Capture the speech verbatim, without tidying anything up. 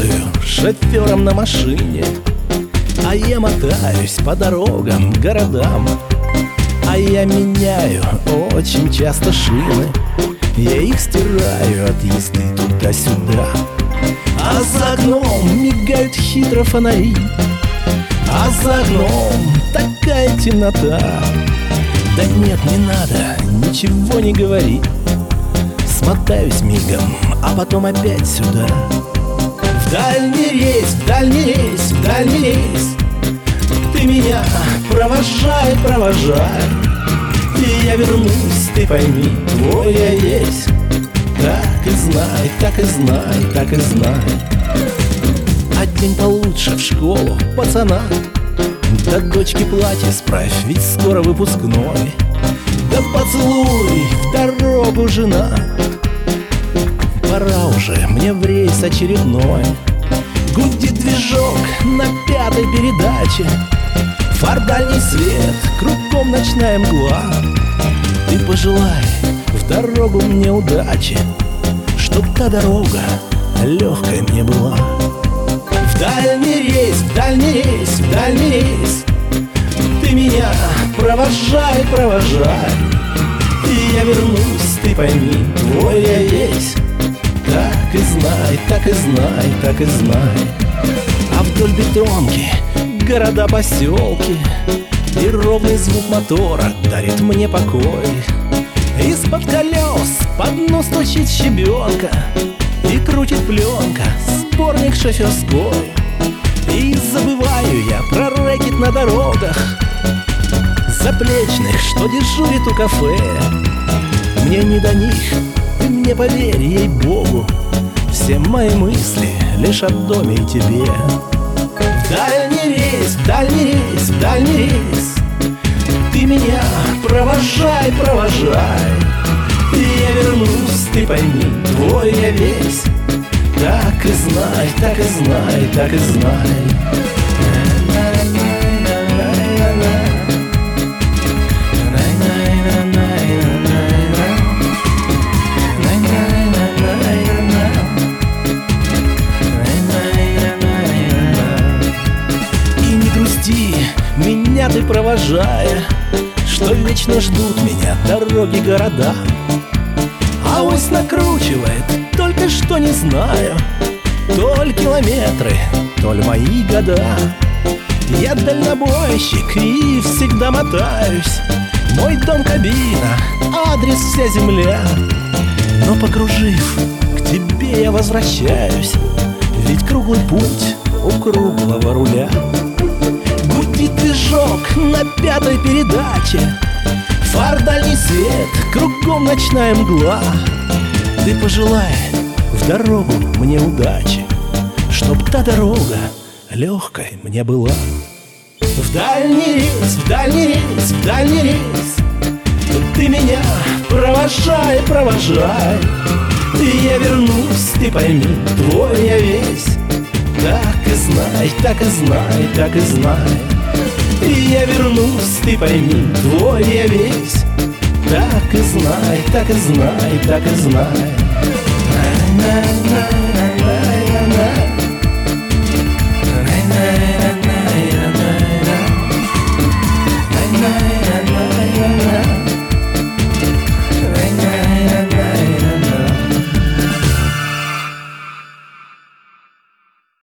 работаю шофером на машине, а я мотаюсь по дорогам, городам. А я меняю очень часто шины, я их стираю от езды туда-сюда. А за окном мигают хитро фонари, а за окном такая темнота. Да нет, не надо, ничего не говори. Смотаюсь мигом, а потом опять сюда. В дальний рейс, в дальний рейс, в дальний рейс. Ты меня провожай, провожай. И я вернусь, ты пойми, твой я есть. Так и знай, так и знай, так и знай. А день получше в школу, пацана. Да дочке платье справь, ведь скоро выпускной. Да поцелуй в дорогу, жена. Пора уже мне в рейс очередной. Гудит движок на пятой передаче. Фар дальний свет, кругом ночная мгла. Ты пожелай в дорогу мне удачи, чтоб та дорога легкой мне была. В дальний рейс, в дальний рейс, в дальний рейс. Ты меня провожай, провожай. И я вернусь, ты пойми, твой я есть. Так и знай, так и знай, так и знай. А вдоль бетонки города, поселки, и ровный звук мотора дарит мне покой. Из-под колес под нос стучит щебенка, и крутит пленка сборник шоферской. И забываю я про рэкет на дорогах заплечных, что дежурит у кафе. Мне не до них, ты мне поверь, ей-богу, все мои мысли лишь о доме и тебе. В дальний рейс, в дальний рейс, в дальний рейс. Ты меня провожай, провожай. И я вернусь, ты пойми, твой я весь. Так и знай, так и знай, так и знай. И не грусти, меня ты провожая, что вечно ждут меня дороги, города. А ось накручивает, только что не знаю, то ли километры, то ли мои года. Я дальнобойщик и всегда мотаюсь. Мой дом кабина, адрес вся земля. Но покружив, к тебе я возвращаюсь, ведь круглый путь у круглого руля. Гудит движок на пятой передаче, фар дальний свет, кругом ночная мгла. Ты пожелай в дорогу мне удачи, чтоб та дорога легкой мне была. В дальний рейс, в дальний рейс, в дальний рейс. Ты меня провожай, провожай. И я вернусь, ты пойми, твой я весь. Так и знай, так и знай, так и знай. И я вернусь, ты пойми, твой я весь. Так и знай, так и знай, так и знай.